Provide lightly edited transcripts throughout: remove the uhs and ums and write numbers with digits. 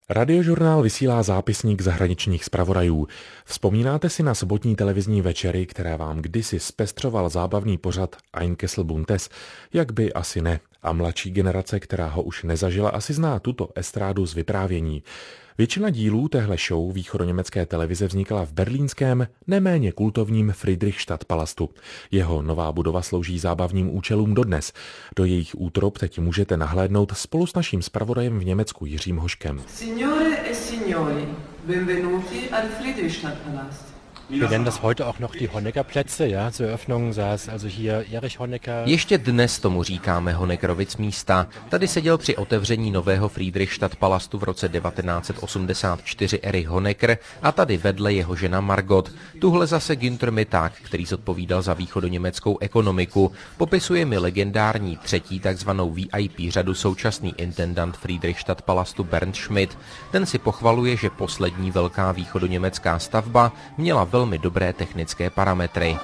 Radiožurnál vysílá zápisník zahraničních zpravodajů. Vzpomínáte si na sobotní televizní večery, které vám kdysi zpestřoval zábavný pořad Ein Kessel Buntes? Jak by asi ne. A mladší generace, která ho už nezažila, asi zná tuto estrádu z vyprávění. Většina dílů téhle show východoněmecké televize vznikala v berlínském, neméně kultovním Friedrichstadtpalastu. Jeho nová budova slouží zábavním účelům dodnes. Do jejich útrob teď můžete nahlédnout spolu s naším zpravodajem v Německu Jiřím Hoškem. Signore e signori, benvenuti al Friedrichstadtpalast. Wir nennen das heute auch noch die Honeckerplätze, ja. Zur Eröffnung saß also hier Erich Honecker. Ještě dnes tomu říkáme Honeckerovic místa. Tady seděl při otevření nového Friedrichstadtpalastu v roce 1984 Erich Honecker a tady vedle jeho žena Margot. Tuhle zase Günther Mittag, který zodpovídal za východoněmeckou ekonomiku. Popisuje mi legendární třetí takzvanou VIP řadu současný intendant Friedrichstadtpalastu Bernd Schmidt. Ten si pochvaluje, že poslední velká východoněmecká stavba měla velmi dobré technické parametry.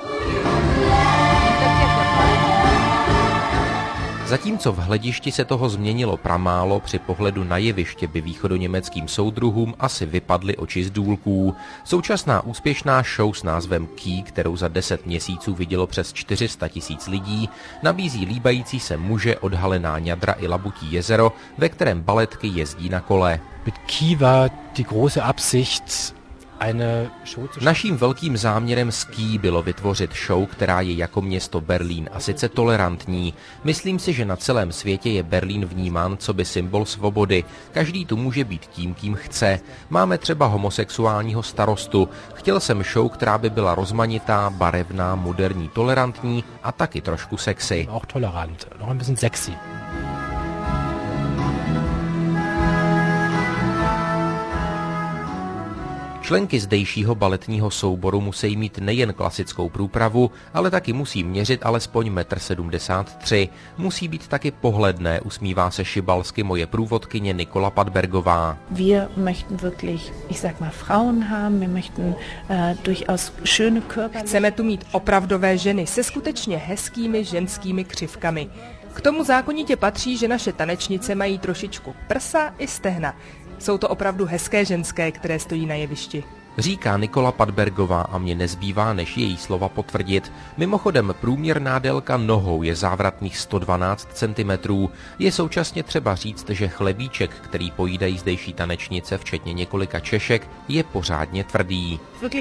Zatímco v hledišti se toho změnilo pramálo, při pohledu na jeviště by východoněmeckým soudruhům asi vypadly oči z důlků. Současná úspěšná show s názvem Key, kterou za 10 měsíců vidělo přes 400 000 lidí, nabízí líbající se muže, odhalená ňadra i labutí jezero, ve kterém baletky jezdí na kole. Mit Key war die große Absicht, Naším velkým záměrem s Key bylo vytvořit show, která je jako město Berlín a sice tolerantní. Myslím si, že na celém světě je Berlín vnímán coby symbol svobody. Každý tu může být tím, kým chce. Máme třeba homosexuálního starostu. Chtěl jsem show, která by byla rozmanitá, barevná, moderní, tolerantní a taky trošku sexy. Auch tolerant, noch ein bisschen sexy. Členky zdejšího baletního souboru musí mít nejen klasickou průpravu, ale taky musí měřit alespoň 1,73 m. Musí být taky pohledné, usmívá se šibalsky moje průvodkyně Nikola Padbergová. Wir möchten wirklich, ich sag mal, Frauen haben, wir möchten durchaus schöne Körper. Chceme tu mít opravdové ženy se skutečně hezkými ženskými křivkami. K tomu zákonitě patří, že naše tanečnice mají trošičku prsa i stehna. Jsou to opravdu hezké ženské, které stojí na jevišti. Říká Nikola Padbergová a mě nezbývá, než její slova potvrdit. Mimochodem, průměrná délka nohou je závratných 112 cm. Je současně třeba říct, že chlebíček, který pojídají zdejší tanečnice, včetně několika češek, je pořádně tvrdý.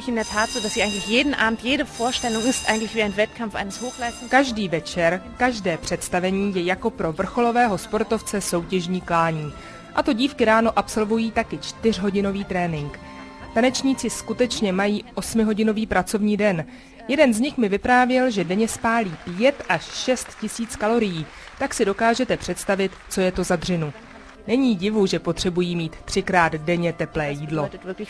Každý večer, každé představení je jako pro vrcholového sportovce soutěžní klání. A to dívky ráno absolvují taky 4hodinový trénink. Tanečníci skutečně mají 8hodinový pracovní den. Jeden z nich mi vyprávěl, že denně spálí 5 až 6 tisíc kalorií, tak si dokážete představit, co je to za dřinu. Není divu, že potřebují mít 3krát denně teplé jídlo.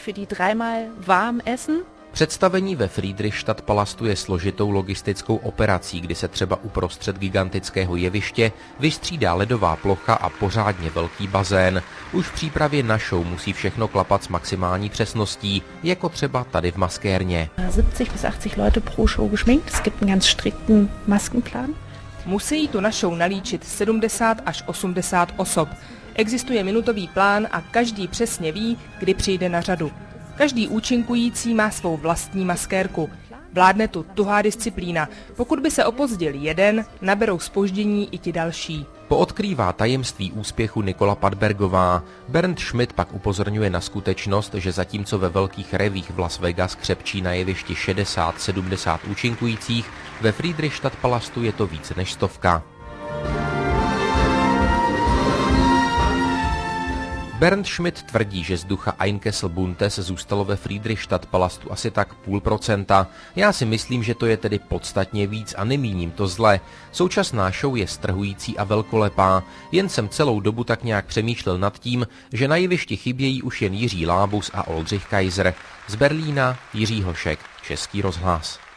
Představení ve Friedrichstadtpalastu je složitou logistickou operací, kdy se třeba uprostřed gigantického jeviště vystřídá ledová plocha a pořádně velký bazén. Už v přípravě na show musí všechno klapat s maximální přesností, jako třeba tady v maskérně. 70 bis 80 Leute pro Show geschminkt. Es gibt einen ganz strikten Maskenplan. Musí tu na show nalíčit 70 až 80 osob. Existuje minutový plán a každý přesně ví, kdy přijde na řadu. Každý účinkující má svou vlastní maskérku. Vládne tu tuhá disciplína. Pokud by se opozdil jeden, naberou zpoždění i ti další. Poodkrývá tajemství úspěchu Nikola Padbergová. Bernd Schmidt pak upozorňuje na skutečnost, že zatímco ve velkých revích v Las Vegas křepčí na jevišti 60-70 účinkujících, ve Friedrichstadtpalastu je to více než 100. Bernd Schmidt tvrdí, že z ducha Ein Kessel Buntes zůstalo ve Friedrichstadtpalastu asi tak 0,5%. Já si myslím, že to je tedy podstatně víc a nemíním to zle. Současná show je strhující a velkolepá. Jen jsem celou dobu tak nějak přemýšlel nad tím, že na jevišti chybějí už jen Jiří Lábus a Oldřich Kaiser. Z Berlína Jiří Hošek, Český rozhlas.